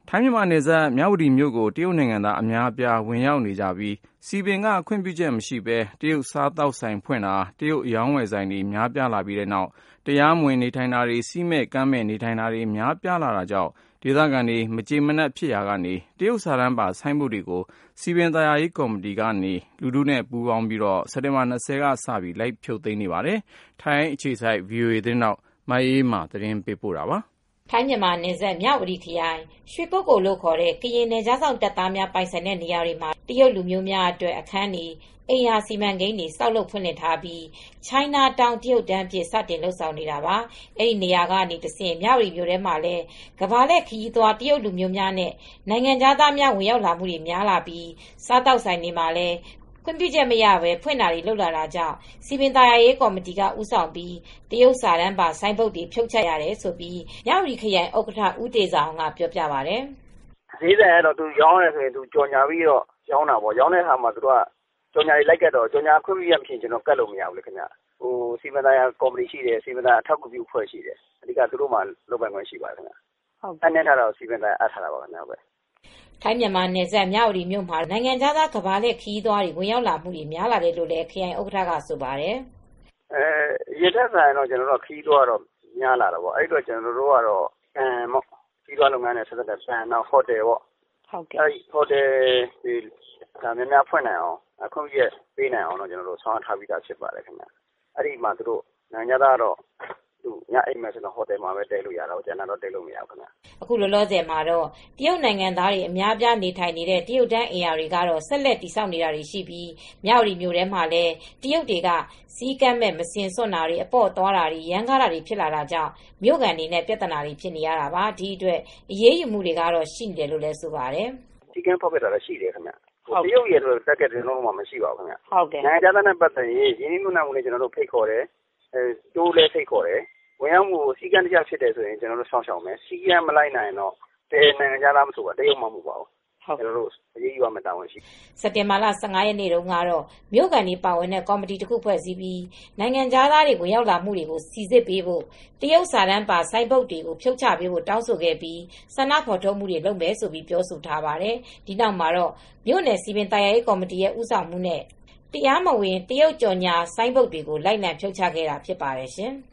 ထိုင်းမြန်မာနယ်စပ်မြဝတီမြို့ကိုတရုတ်နိုင်ငံသားအများအပြားဝင်ရောက်နေကြပြီးစည်ပင်ကခွင့်ပြုချက်မရှိဘဲတရုတ်စားသောက်ဆိုင်ဖွင့်တာတရုတ်အယောင်းဝယ်ဆိုင်တွေများပြားလာပြီးတဲ့နောက်တရားမဝင်နေထိုင်တာတွေစည်းမဲ့ကမ်းမဲ့နေထိုင်တာတွေများပြားလာတာကြောင့်ဒေသခံတွေမကြေမနပ်ဖြစ်ရာကနေတရုတ်စာတမ်းပါဆိုင်းဘုတ်တွေကိုစည်ပင်သာယာရေးကော်မတီကနေလူထုနဲ့ပူးပေါင်းပြီးစက်တင်ဘာ20ကစပြီးလိုက်ဖြုတ်သိမ်းနေပါတယ်။ထိုင်းအခြေစိုက် VOA သတင်းထောက်မအေးအေးမာသတင်းပေးပို့ထားပါတယ်။ထိုင်းမြန်မာနယ်စပ်မြဝတီခရိုင်ရွှေကုက္ကိုလို့ခေါ်တဲ့ကရင်နယ်ခြားစောင့်တပ်သားများပိုင်ဆိုင်တဲ့နေရာတွေမှာတရုတ်လူမျိုးများအတွက်အခန်းတွေအိမ်ယာစီမံကိန်းတွေစောက်လုပ်ဖွင့်လှစ်ထားပြီး China Town တရုတ်တန်းအဖြစ်စတင်လှုပ်ဆောင်နေတာပါ။အဲဒီနေရာကနေတဆင့်မြဝတီမြို့ထဲမှာလည်းကမ္ဘာလှည့်ခရီးသွားတရုတ်လူမျိုးများနဲ့နိုင်ငံခြားသားများဝင်ရောက်လာမှုတွေများလာပြီးစားတောက်ဆိုင်တွေမှာလည်းခွင့်ပြုချက်မရဘဲဖွင့်တာတွေလုပ်လာတာကြောင့်စီပင်သာယာရေးကော်မတီကဦးဆောင်ပြီးတရုတ်စာတမ်းပါဆိုင်းဘုတ်တွေဖြုတ်ချက်ရတယ်ဆိုပြီးမြဝတီခရိုင်ဥက္ကဋ္ဌဦးတေဇာအောင်ကပြောပြပါတယ်။ဈေးဆိုင်ကတော့သူရောင်းရဆိုရင်သူကြော်ညာပြီးတော့ရောင်းတာပေါ့ရောင်းတဲ့အခါမှာသူကကြော်ညာတွေလိုက်ကတ်တော့ကြော်ညာခွင့်ပြုရမဖြစ်ကျွန်တော်ကတ်လို့မရဘူးလေခင်ဗျ။စီမံသားကော်မတီရှိတယ်စီမံသားအထောက်အကူပြုဖွဲ့ရှိတယ်အဓိကသူတို့မှလုပ်ပိုင်ခွင့်ရှိပါတယ်ခင်ဗျ။ဟုတ်အဲ့နဲ့ထားတော့စီမံသားအပ်ထားတာပါခင်ဗျပဲ။ထိုင်းမြန်မာနယ်စပ်မြဝတီမြို့မှာနိုင်ငံခြားသားကမ္ဘာလှည့်ခရီးသွားတွေဝင်ရောက်လာမှုတွေများလာတယ်လို့လည်းခရိုင်ဥက္ကဋ္ဌကဆိုပါတယ်။ရထက်ဆိုင်တော့ကျွန်တော်တို့ခရီးသွားတော့များလာတော့ပေါ့အဲ့တော့ကျွန်တော်တို့ကတော့ခရီးသွားလုပ်ငန်းနဲ့ဆက်သက်တဲ့ဆန်တော့ဟိုတယ်ပေါ့ဟုတ်ကဲ့အဲ့ဟိုတယ်ဒီဒါများများဖွင့်နိုင်အောင်အခုရက်ပေးနိုင်အောင်တော့ကျွန်တော်တို့ဆောင်းထားပြီးသားဖြစ်ပါတယ်ခင်ဗျအဲ့ဒီမှာတို့နိုင်ငံသားတော့သူညအိမ်မှာဆိုတော့ဟိုတယ်မှာပဲတဲလို့ရတော့ကျန်တာတော့တဲလို့မရဘူးခင်ဗျအခုလောလောဆယ်မှာတော့တရုတ်နိုင်ငံသားတွေအများပြားနေထိုင်နေတဲ့တရုတ်တန်းအင်အားတွေကတော့ဆက်လက်တည်ဆောက်နေတာတွေရှိပြီးမြဝတီမြို့ထဲမှာလည်းတရုတ်တွေကစီးကမ်းမဲ့မစင်စွန့်တာတွေအပေါ့သွားတာတွေရမ်းကားတာတွေဖြစ်လာတာကြောင့်မြို့ကန်တွေနဲ့ပြဿနာတွေဖြစ်နေရတာပါဒီအတွက်အရေးယူမှုတွေကတော့ရှိနေတယ်လို့လည်းဆိုပါတယ်စီးကမ်းဖောက်ပြတာလည်းရှိတယ်ခင်ဗျတရုတ်ရဲ့ဆိုတက်ကက်တင်လုံးမှမရှိပါဘူးခင်ဗျဟုတ်ကဲ့နိုင်ငံသားနဲ့ပတ်သက်ရင်ရင်းနှီးမြှုပ်နှံမှုနဲ့ကျွန်တော်တို့ဖိတ်ခေါ်တယ်တိုးလဲဖိတ်ခေါ်တယ်ဝင်ရောက်မှုစီကံတရားဖြစ်တယ်ဆိုရင်ကျွန်တော်တို့ဆောင်းရှောင်မယ်စီကံမလိုက်နိုင်တော့တဲနိုင်ငံခြားသားမဆိုပါတရုတ်မှမဟုတ်ပါဘူးကျွန်တော်တို့အရေးယူရမယ့်တာဝန်ရှိစက်တင်ဘာလ15ရက်နေ့တုန်းကတော့မြို့ကန်တွေပါဝင်တဲ့ကော်မတီတစ်ခုဖွဲ့စည်းပြီးနိုင်ငံခြားသားတွေဝင်ရောက်လာမှုတွေကိုစီစစ်ပေးဖို့တရုတ်စာတမ်းပါဆိုင်းဘုတ်တွေကိုဖြုတ်ချပေးဖို့တောင်းဆိုခဲ့ပြီးဆန္ဒဖော်ထုတ်မှုတွေလုပ်မယ်ဆိုပြီးပြောဆိုထားပါတယ်ဒီနောက်မှာတော့မြို့နယ်စီပင်သာယာရေးကော်မတီရဲ့ဦးဆောင်မှုနဲ့တရားမဝင်တရုတ်ကြော်ညာဆိုင်းဘုတ်တွေကိုလိုက်လံဖြုတ်ချခဲ့တာဖြစ်ပါတယ်ရှင်။